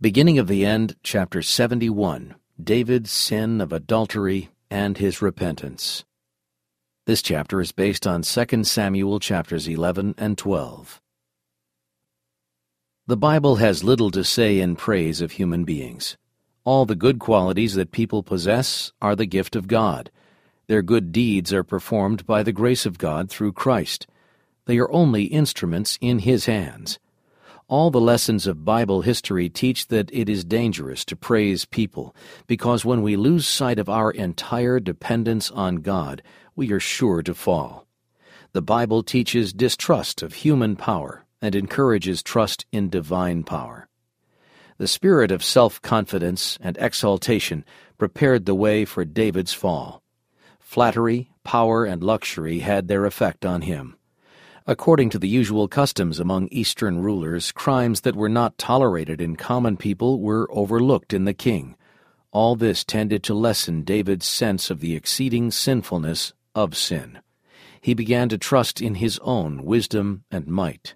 Beginning of the End, chapter 71, David's sin of adultery and his repentance. This chapter is based on 2 Samuel chapters 11 and 12. The Bible has little to say in praise of human beings. All the good qualities that people possess are the gift of God. Their good deeds are performed by the grace of God through Christ. They are only instruments in His hands. All the lessons of Bible history teach that it is dangerous to praise people, because when we lose sight of our entire dependence on God, we are sure to fall. The Bible teaches distrust of human power and encourages trust in divine power. The spirit of self-confidence and exaltation prepared the way for David's fall. Flattery, power, and luxury had their effect on him. According to the usual customs among Eastern rulers, crimes that were not tolerated in common people were overlooked in the king. All this tended to lessen David's sense of the exceeding sinfulness of sin. He began to trust in his own wisdom and might.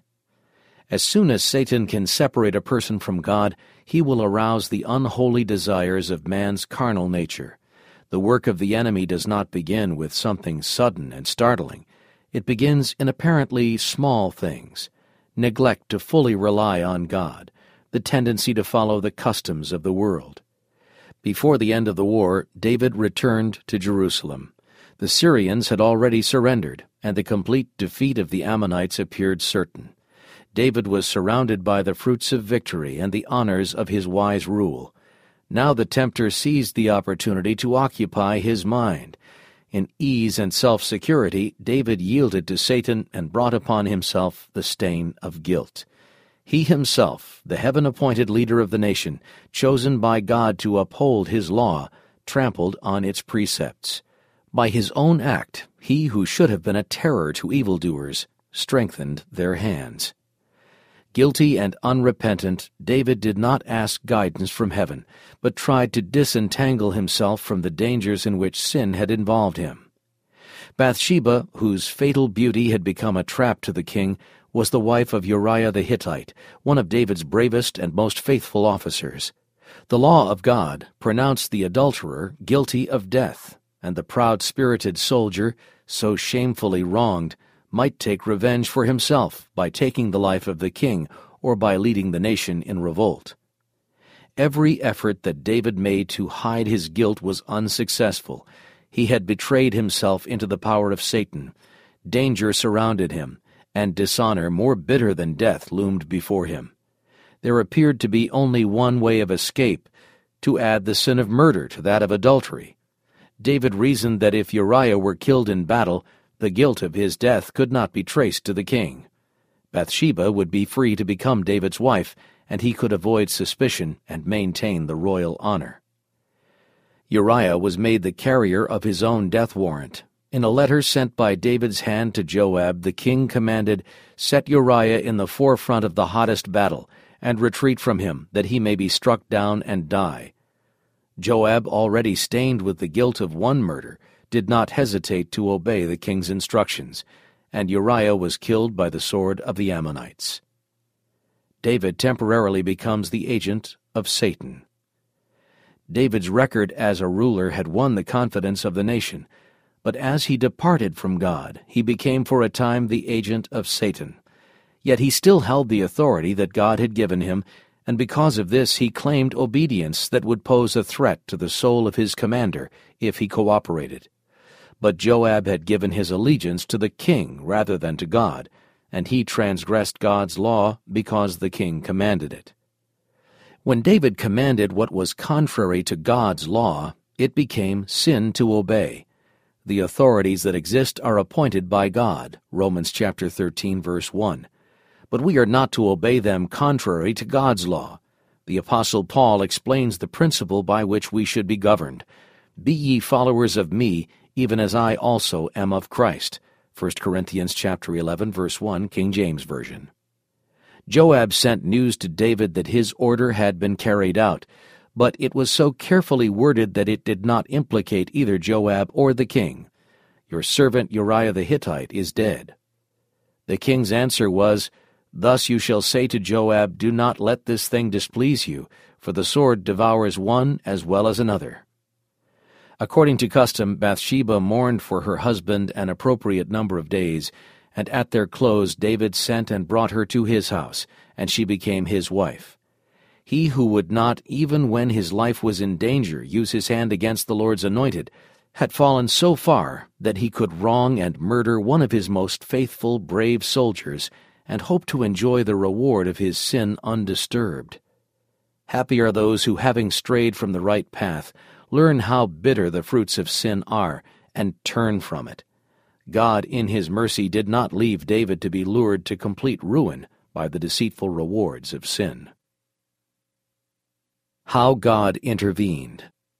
As soon as Satan can separate a person from God, he will arouse the unholy desires of man's carnal nature. The work of the enemy does not begin with something sudden and startling. It begins in apparently small things: neglect to fully rely on God, the tendency to follow the customs of the world. Before the end of the war, David returned to Jerusalem. The Syrians had already surrendered, and the complete defeat of the Ammonites appeared certain. David was surrounded by the fruits of victory and the honors of his wise rule. Now the tempter seized the opportunity to occupy his mind. In ease and self-security, David yielded to Satan and brought upon himself the stain of guilt. He himself, the heaven-appointed leader of the nation, chosen by God to uphold His law, trampled on its precepts. By his own act, he who should have been a terror to evildoers strengthened their hands. Guilty and unrepentant, David did not ask guidance from heaven, but tried to disentangle himself from the dangers in which sin had involved him. Bathsheba, whose fatal beauty had become a trap to the king, was the wife of Uriah the Hittite, one of David's bravest and most faithful officers. The law of God pronounced the adulterer guilty of death, and the proud-spirited soldier, so shamefully wronged, might take revenge for himself by taking the life of the king or by leading the nation in revolt. Every effort that David made to hide his guilt was unsuccessful. He had betrayed himself into the power of Satan. Danger surrounded him, and dishonor more bitter than death loomed before him. There appeared to be only one way of escape: to add the sin of murder to that of adultery. David reasoned that if Uriah were killed in battle, the guilt of his death could not be traced to the king. Bathsheba would be free to become David's wife, and he could avoid suspicion and maintain the royal honor. Uriah was made the carrier of his own death warrant. In a letter sent by David's hand to Joab, the king commanded, "Set Uriah in the forefront of the hottest battle, and retreat from him, that he may be struck down and die." Joab, already stained with the guilt of one murder, did not hesitate to obey the king's instructions, and Uriah was killed by the sword of the Ammonites. David temporarily becomes the agent of Satan. David's record as a ruler had won the confidence of the nation, but as he departed from God, he became for a time the agent of Satan. Yet he still held the authority that God had given him, and because of this he claimed obedience that would pose a threat to the soul of his commander if he cooperated. But Joab had given his allegiance to the king rather than to God, and he transgressed God's law because the king commanded it. When David commanded what was contrary to God's law, it became sin to obey. The authorities that exist are appointed by God, Romans chapter 13, verse 1. But we are not to obey them contrary to God's law. The Apostle Paul explains the principle by which we should be governed. "Be ye followers of me, even as I also am of Christ." 1 Corinthians chapter 11, verse 1, King James Version. Joab sent news to David that his order had been carried out, but it was so carefully worded that it did not implicate either Joab or the king. "Your servant Uriah the Hittite is dead." The king's answer was, Thus you shall say to Joab, Do not let this thing displease you, for the sword devours one as well as another. According to custom, Bathsheba mourned for her husband an appropriate number of days, and at their close David sent and brought her to his house, and she became his wife. He who would not, even when his life was in danger, use his hand against the Lord's anointed, had fallen so far that he could wrong and murder one of his most faithful, brave soldiers, and hope to enjoy the reward of his sin undisturbed. Happy are those who, having strayed from the right path, learn how bitter the fruits of sin are, and turn from it. God, in his mercy, did not leave David to be lured to complete ruin by the deceitful rewards of sin. How God intervened.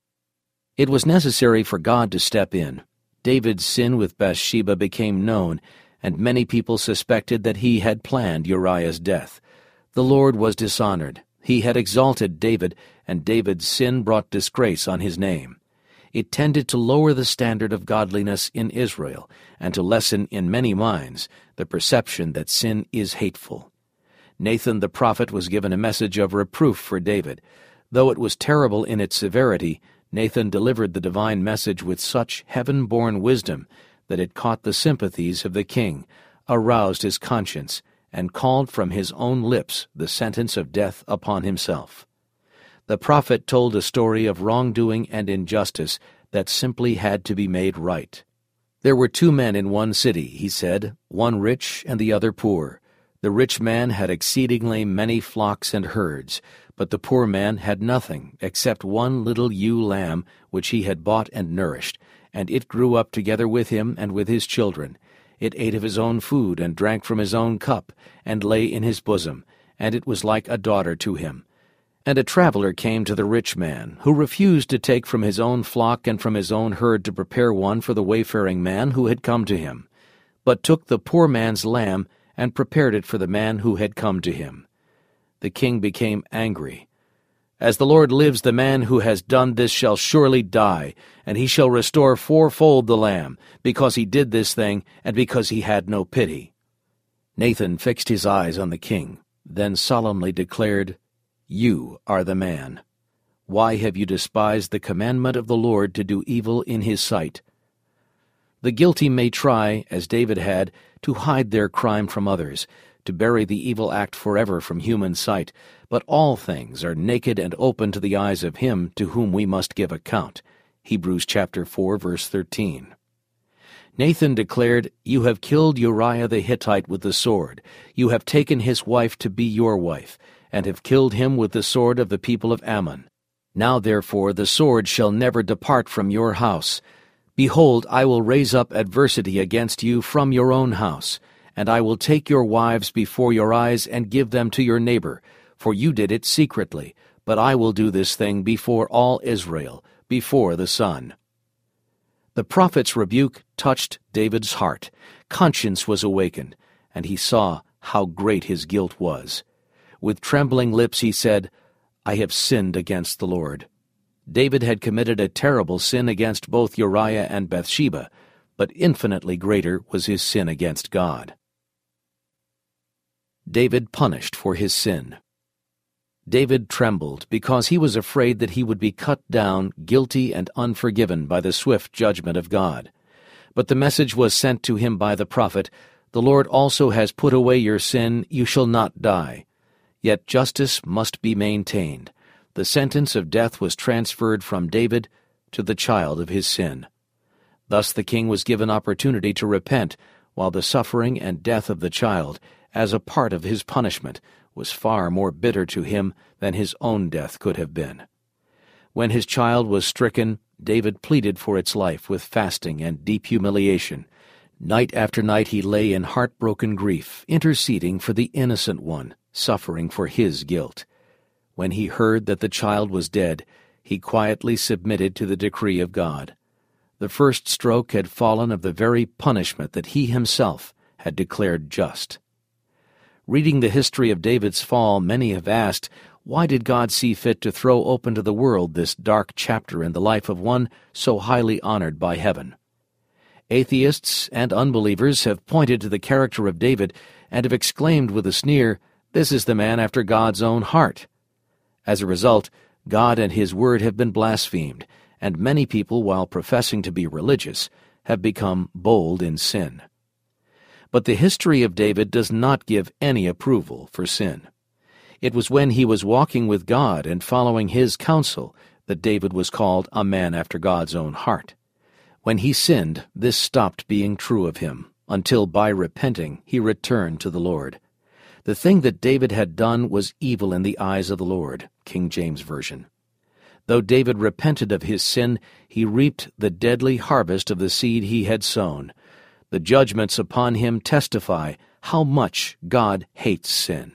It was necessary for God to step in. David's sin with Bathsheba became known, and many people suspected that he had planned Uriah's death. The Lord was dishonored. He had exalted David, and David's sin brought disgrace on his name. It tended to lower the standard of godliness in Israel, and to lessen in many minds the perception that sin is hateful. Nathan the prophet was given a message of reproof for David. Though it was terrible in its severity, Nathan delivered the divine message with such heaven-born wisdom that it caught the sympathies of the king, aroused his conscience, and called from his own lips the sentence of death upon himself. The prophet told a story of wrongdoing and injustice that simply had to be made right. There were 2 men in one city, he said, one rich and the other poor. The rich man had exceedingly many flocks and herds, but the poor man had nothing except one little ewe lamb which he had bought and nourished, and it grew up together with him and with his children. It ate of his own food and drank from his own cup, and lay in his bosom, and it was like a daughter to him. And a traveler came to the rich man, who refused to take from his own flock and from his own herd to prepare one for the wayfaring man who had come to him, but took the poor man's lamb and prepared it for the man who had come to him. The king became angry. As the Lord lives, the man who has done this shall surely die, and he shall restore 4-fold the lamb, because he did this thing, and because he had no pity. Nathan fixed his eyes on the king, then solemnly declared, You are the man. Why have you despised the commandment of the Lord to do evil in his sight? The guilty may try, as David had, to hide their crime from others, to bury the evil act forever from human sight, but all things are naked and open to the eyes of him to whom we must give account. Hebrews chapter 4, verse 13. Nathan declared, You have killed Uriah the Hittite with the sword. You have taken his wife to be your wife, and have killed him with the sword of the people of Ammon. Now therefore the sword shall never depart from your house. Behold, I will raise up adversity against you from your own house, and I will take your wives before your eyes and give them to your neighbor, for you did it secretly, but I will do this thing before all Israel, before the sun. The prophet's rebuke touched David's heart. Conscience was awakened, and he saw how great his guilt was. With trembling lips he said, I have sinned against the Lord. David had committed a terrible sin against both Uriah and Bathsheba, but infinitely greater was his sin against God. David punished for his sin. David trembled because he was afraid that he would be cut down, guilty and unforgiven by the swift judgment of God. But the message was sent to him by the prophet, The Lord also has put away your sin, you shall not die. Yet justice must be maintained. The sentence of death was transferred from David to the child of his sin. Thus the king was given opportunity to repent, while the suffering and death of the child, as a part of his punishment, was far more bitter to him than his own death could have been. When his child was stricken, David pleaded for its life with fasting and deep humiliation. Night after night he lay in heartbroken grief, interceding for the innocent one, suffering for his guilt. When he heard that the child was dead, he quietly submitted to the decree of God. The first stroke had fallen of the very punishment that he himself had declared just. Reading the history of David's fall, many have asked, why did God see fit to throw open to the world this dark chapter in the life of one so highly honored by heaven? Atheists and unbelievers have pointed to the character of David and have exclaimed with a sneer, "This is the man after God's own heart." As a result, God and His Word have been blasphemed, and many people, while professing to be religious, have become bold in sin. But the history of David does not give any approval for sin. It was when he was walking with God and following His counsel that David was called a man after God's own heart. When he sinned, this stopped being true of him, until by repenting he returned to the Lord. The thing that David had done was evil in the eyes of the Lord, King James Version. Though David repented of his sin, he reaped the deadly harvest of the seed he had sown. The judgments upon him testify how much God hates sin.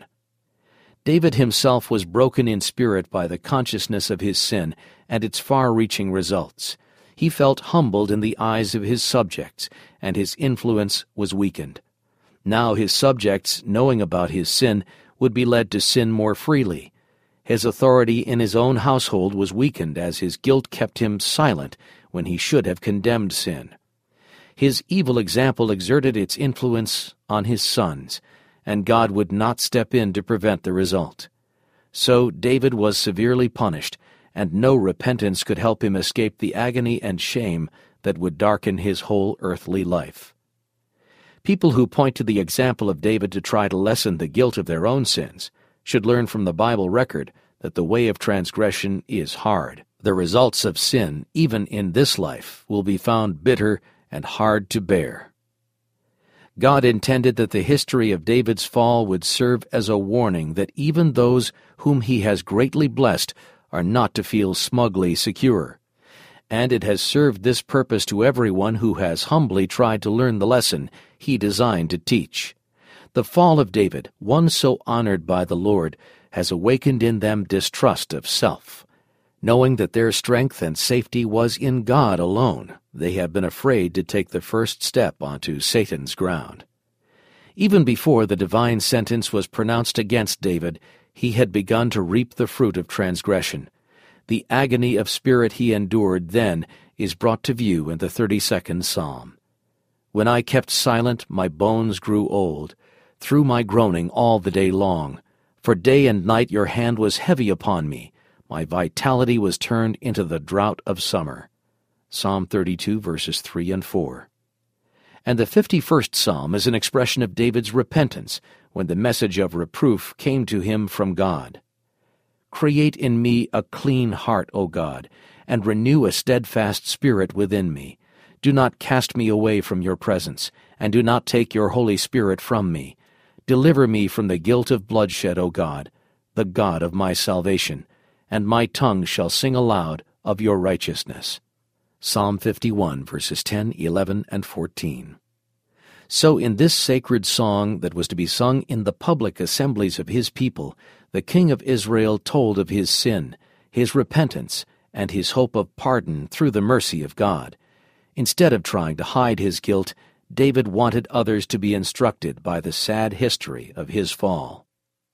David himself was broken in spirit by the consciousness of his sin and its far-reaching results. He felt humbled in the eyes of his subjects, and his influence was weakened. Now his subjects, knowing about his sin, would be led to sin more freely. His authority in his own household was weakened as his guilt kept him silent when he should have condemned sin. His evil example exerted its influence on his sons, and God would not step in to prevent the result. So David was severely punished, and no repentance could help him escape the agony and shame that would darken his whole earthly life. People who point to the example of David to try to lessen the guilt of their own sins should learn from the Bible record that the way of transgression is hard. The results of sin, even in this life, will be found bitter and hard to bear. God intended that the history of David's fall would serve as a warning that even those whom He has greatly blessed are not to feel smugly secure. And it has served this purpose to everyone who has humbly tried to learn the lesson He designed to teach. The fall of David, one so honored by the Lord, has awakened in them distrust of self. Knowing that their strength and safety was in God alone, they have been afraid to take the first step onto Satan's ground. Even before the divine sentence was pronounced against David, he had begun to reap the fruit of transgression. The agony of spirit he endured then is brought to view in the 32nd Psalm. When I kept silent, my bones grew old, through my groaning all the day long. For day and night your hand was heavy upon me. My vitality was turned into the drought of summer. Psalm 32, verses 3 and 4. And the 51st Psalm is an expression of David's repentance when the message of reproof came to him from God. Create in me a clean heart, O God, and renew a steadfast spirit within me. Do not cast me away from your presence, and do not take your Holy Spirit from me. Deliver me from the guilt of bloodshed, O God, the God of my salvation, and my tongue shall sing aloud of your righteousness. Psalm 51, verses 10, 11, and 14. So in this sacred song that was to be sung in the public assemblies of his people, the King of Israel told of his sin, his repentance, and his hope of pardon through the mercy of God. Instead of trying to hide his guilt, David wanted others to be instructed by the sad history of his fall.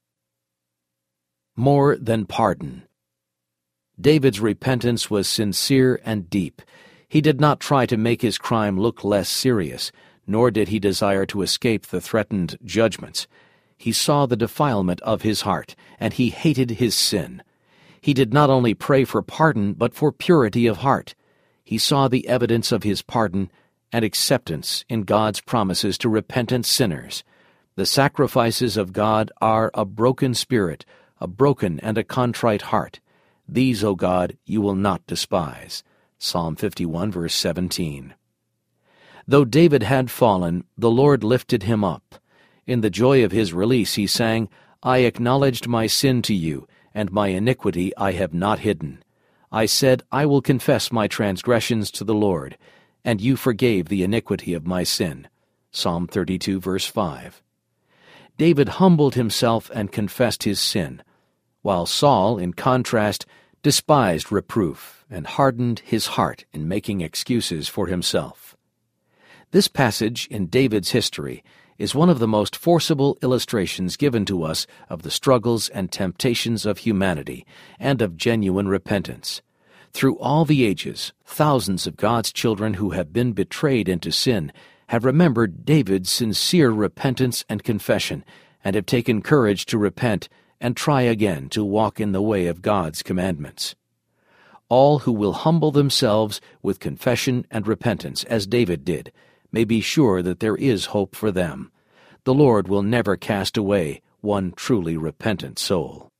More than pardon. David's repentance was sincere and deep. He did not try to make his crime look less serious, nor did he desire to escape the threatened judgments. He saw the defilement of his heart, and he hated his sin. He did not only pray for pardon, but for purity of heart. He saw the evidence of his pardon and acceptance in God's promises to repentant sinners. The sacrifices of God are a broken spirit, a broken and a contrite heart. These, O God, you will not despise. Psalm 51, verse 17. Though David had fallen, the Lord lifted him up. In the joy of his release he sang, I acknowledged my sin to you, and my iniquity I have not hidden. I said, I will confess my transgressions to the Lord, and you forgave the iniquity of my sin. Psalm 32, verse 5. David humbled himself and confessed his sin, while Saul, in contrast, despised reproof and hardened his heart in making excuses for himself. This passage in David's history is one of the most forcible illustrations given to us of the struggles and temptations of humanity and of genuine repentance. Through all the ages, thousands of God's children who have been betrayed into sin have remembered David's sincere repentance and confession, and have taken courage to repent and try again to walk in the way of God's commandments. All who will humble themselves with confession and repentance, as David did, may be sure that there is hope for them. The Lord will never cast away one truly repentant soul.